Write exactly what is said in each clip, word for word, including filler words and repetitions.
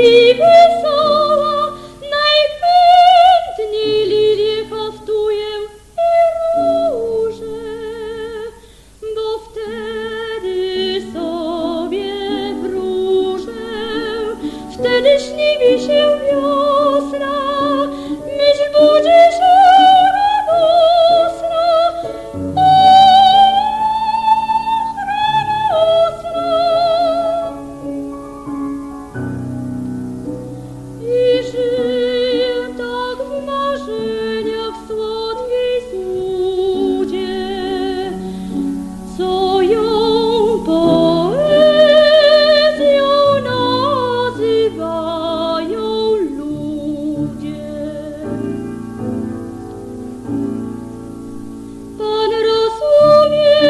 i wesoła, najchętniej lilie haftuję i róże, bo wtedy sobie wróżę, wtedy śni mi się wiosna, myśl budzi się radosna. I żyję tak w marzeniach słodkiej złudzie, co ją poezją nazywają ludzie. Pan rozumie,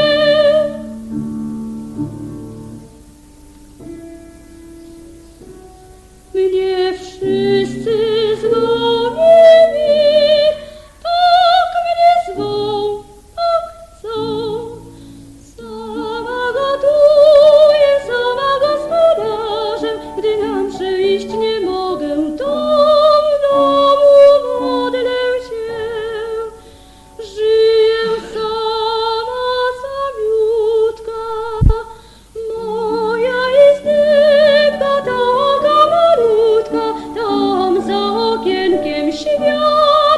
mnie wszyscy znamieni, tak mnie zwą, tak chcą. Sama gotuję, sama gospodarzem, gdy na mszę iść nie mogę, to w domu modlę się. Żyję sama, samiutka, moja izdebka taka malutka, tam za okienkiem świat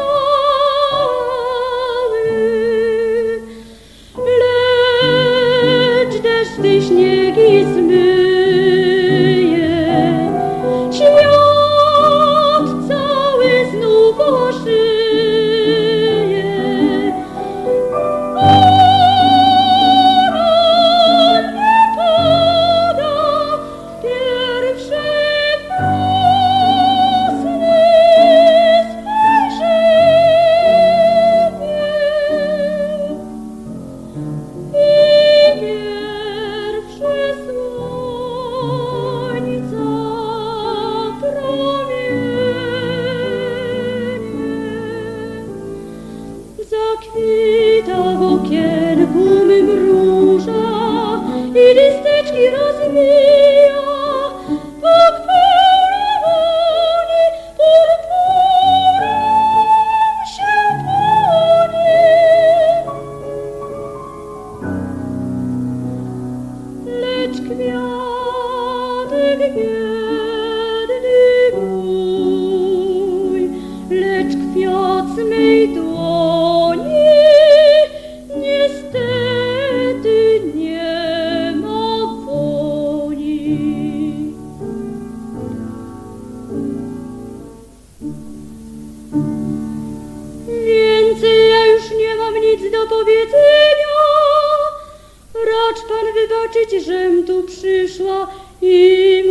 biały. Lecz deszcz ty śniegi zmyje, świat cały znów oszyje. Porannie pada pierwsze wiosny spojrzenie i pierwsze słońca promienie. Zakwita w okienku mym róża i listeczki rozwija, tak pełna woni, purpurem się płonie. Lecz kwiatek biedny mój, lecz kwiat z mej dłoni niestety nie ma woni. Więcej ja już nie mam nic do powiedzenia, racz pan wybaczyć, żem tu przyszła i